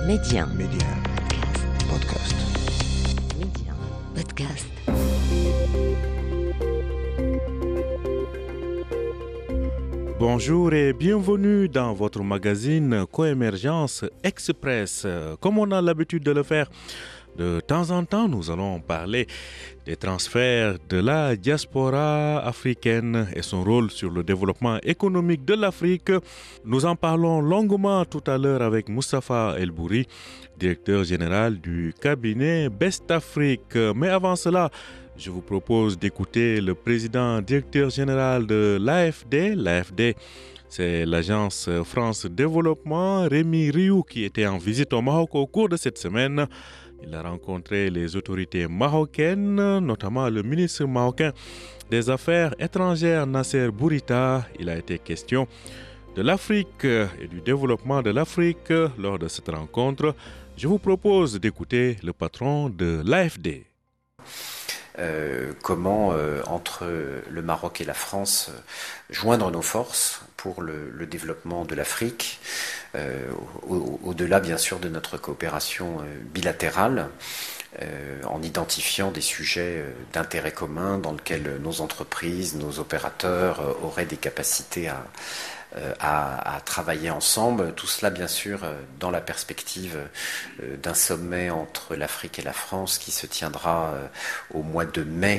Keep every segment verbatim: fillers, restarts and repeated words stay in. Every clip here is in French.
Média. Média. Podcast. Média. Podcast. Bonjour et bienvenue dans votre magazine Coémergence Express. Comme on a l'habitude de le faire, de temps en temps, nous allons parler des transferts de la diaspora africaine et son rôle sur le développement économique de l'Afrique. Nous en parlons longuement tout à l'heure avec Moustapha El Bouri, directeur général du cabinet Best Afrique. Mais avant cela, je vous propose d'écouter le président directeur général de l'A F D. L'A F D, c'est l'agence France Développement, Rémi Rioux, qui était en visite au Maroc au cours de cette semaine. Il a rencontré les autorités marocaines, notamment le ministre marocain des Affaires étrangères, Nasser Bourita. Il a été question de l'Afrique et du développement de l'Afrique lors de cette rencontre. Je vous propose d'écouter le patron de l'A F D. Euh, comment, euh, entre le Maroc et la France, euh, joindre nos forces pour le, le développement de l'Afrique, euh, au, au-delà bien sûr de notre coopération euh, bilatérale, euh, en identifiant des sujets euh, d'intérêt commun dans lesquels nos entreprises, nos opérateurs euh, auraient des capacités à À, à travailler ensemble, tout cela bien sûr dans la perspective d'un sommet entre l'Afrique et la France qui se tiendra au mois de mai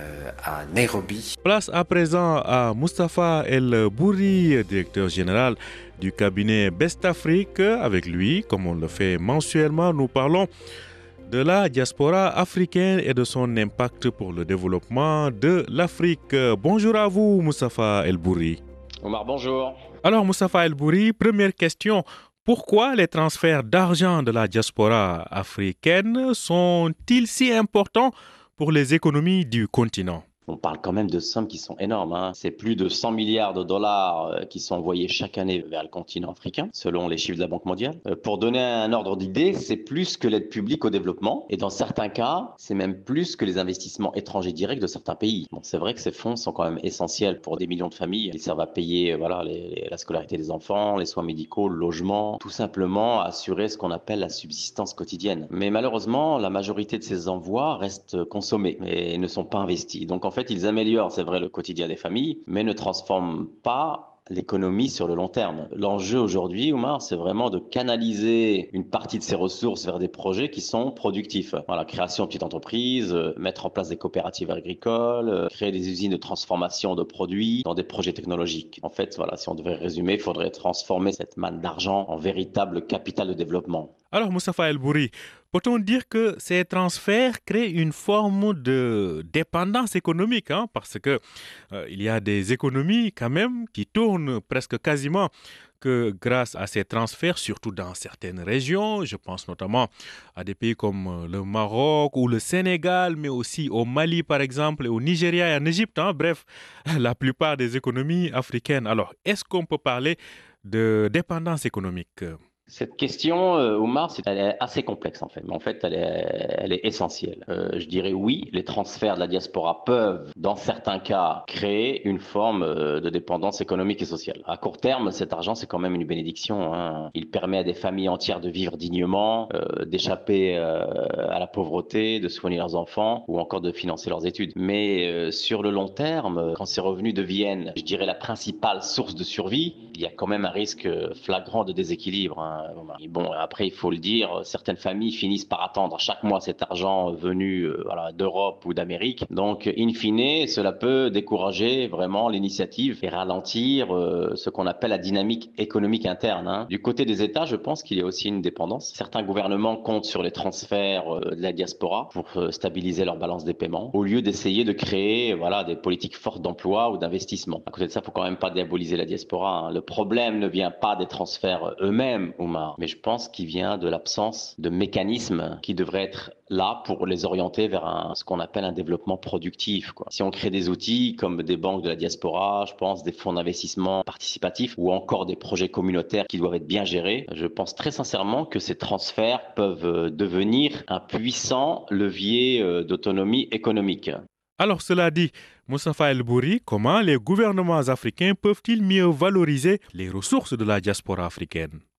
à Nairobi. Place à présent à Moustapha El Bouri, directeur général du cabinet Best Afrique. Avec lui, comme on le fait mensuellement, nous parlons de la diaspora africaine et de son impact pour le développement de l'Afrique. Bonjour à vous, Moustapha El Bouri. Omar, bonjour. Alors, Moustapha El Bouri, première question. Pourquoi les transferts d'argent de la diaspora africaine sont-ils si importants pour les économies du continent ? On parle quand même de sommes qui sont énormes. Hein. C'est plus de cent milliards de dollars euh, qui sont envoyés chaque année vers le continent africain, selon les chiffres de la Banque mondiale. Euh, pour donner un ordre d'idée, c'est plus que l'aide publique au développement. Et dans certains cas, c'est même plus que les investissements étrangers directs de certains pays. Bon, c'est vrai que ces fonds sont quand même essentiels pour des millions de familles. Ils servent à payer voilà, les, les, la scolarité des enfants, les soins médicaux, le logement, tout simplement assurer ce qu'on appelle la subsistance quotidienne. Mais malheureusement, la majorité de ces envois restent consommés et ne sont pas investis. Donc en En fait, ils améliorent, c'est vrai, le quotidien des familles, mais ne transforment pas l'économie sur le long terme. L'enjeu aujourd'hui, Omar, c'est vraiment de canaliser une partie de ces ressources vers des projets qui sont productifs. Voilà, création de petites entreprises, euh, mettre en place des coopératives agricoles, euh, créer des usines de transformation de produits dans des projets technologiques. En fait, voilà, si on devait résumer, il faudrait transformer cette manne d'argent en véritable capital de développement. Alors, Moustapha El Bouri, peut-on dire que ces transferts créent une forme de dépendance économique, hein, parce que euh, il y a des économies quand même qui tournent presque quasiment que grâce à ces transferts, surtout dans certaines régions. Je pense notamment à des pays comme le Maroc ou le Sénégal, mais aussi au Mali par exemple, et au Nigeria et en Égypte. Hein, bref, la plupart des économies africaines. Alors, est-ce qu'on peut parler de dépendance économique ? Cette question, euh, Omar, c'est, elle est assez complexe en fait, mais en fait, elle est, elle est essentielle. Euh, je dirais oui, les transferts de la diaspora peuvent, dans certains cas, créer une forme euh, de dépendance économique et sociale. À court terme, cet argent, c'est quand même une bénédiction. Hein. Il permet à des familles entières de vivre dignement, euh, d'échapper euh, à la pauvreté, de soigner leurs enfants ou encore de financer leurs études. Mais euh, sur le long terme, quand ces revenus deviennent, je dirais, la principale source de survie, il y a quand même un risque flagrant de déséquilibre. Hein. Et bon, après, il faut le dire, certaines familles finissent par attendre chaque mois cet argent venu euh, voilà, d'Europe ou d'Amérique. Donc, in fine, cela peut décourager vraiment l'initiative et ralentir euh, ce qu'on appelle la dynamique économique interne. Hein. Du côté des États, je pense qu'il y a aussi une dépendance. Certains gouvernements comptent sur les transferts euh, de la diaspora pour euh, stabiliser leur balance des paiements, au lieu d'essayer de créer voilà, des politiques fortes d'emploi ou d'investissement. À côté de ça, il ne faut quand même pas diaboliser la diaspora. Hein. Le problème ne vient pas des transferts eux-mêmes, Omar, mais je pense qu'il vient de l'absence de mécanismes qui devraient être là pour les orienter vers un, ce qu'on appelle un développement productif, quoi. Si on crée des outils comme des banques de la diaspora, je pense des fonds d'investissement participatifs ou encore des projets communautaires qui doivent être bien gérés, je pense très sincèrement que ces transferts peuvent devenir un puissant levier d'autonomie économique. Alors, cela dit, Moustapha El Bouri, comment les gouvernements africains peuvent-ils mieux valoriser les ressources de la diaspora africaine ?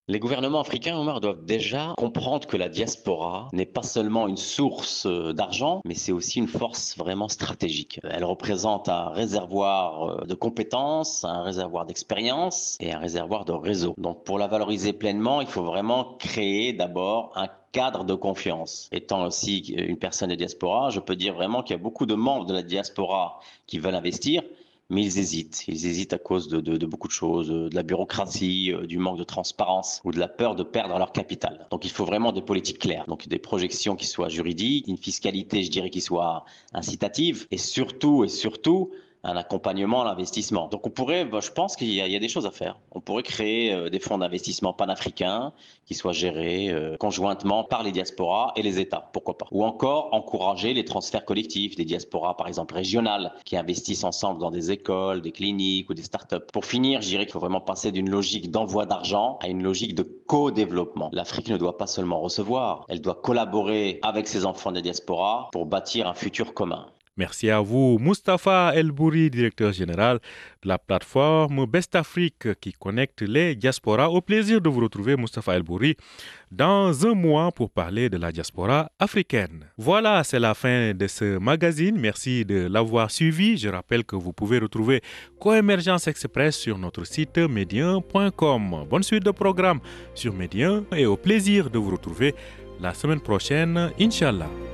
Les gouvernements africains, Omar, doivent déjà comprendre que la diaspora n'est pas seulement une source d'argent, mais c'est aussi une force vraiment stratégique. Elle représente un réservoir de compétences, un réservoir d'expérience et un réservoir de réseau. Donc pour la valoriser pleinement, il faut vraiment créer d'abord un cadre de confiance. Étant aussi une personne de diaspora, je peux dire vraiment qu'il y a beaucoup de membres de la diaspora qui veulent investir, mais ils hésitent. Ils hésitent à cause de, de, de beaucoup de choses, de la bureaucratie, du manque de transparence ou de la peur de perdre leur capital. Donc il faut vraiment des politiques claires, donc des projections qui soient juridiques, une fiscalité, je dirais, qui soit incitative et surtout, et surtout, un accompagnement à l'investissement. Donc on pourrait, je pense qu'il y a, il y a des choses à faire. On pourrait créer euh, des fonds d'investissement panafricains qui soient gérés euh, conjointement par les diasporas et les États, pourquoi pas. Ou encore encourager les transferts collectifs des diasporas, par exemple régionales, qui investissent ensemble dans des écoles, des cliniques ou des startups. Pour finir, je dirais qu'il faut vraiment passer d'une logique d'envoi d'argent à une logique de co-développement. L'Afrique ne doit pas seulement recevoir, elle doit collaborer avec ses enfants de diaspora pour bâtir un futur commun. Merci à vous, Mustapha El-Bouri, directeur général de la plateforme Best Afrique qui connecte les diasporas. Au plaisir de vous retrouver, Mustapha El-Bouri, dans un mois pour parler de la diaspora africaine. Voilà, c'est la fin de ce magazine. Merci de l'avoir suivi. Je rappelle que vous pouvez retrouver Coémergence Express sur notre site médien point com. Bonne suite de programme sur Médien et au plaisir de vous retrouver la semaine prochaine, Inch'Allah.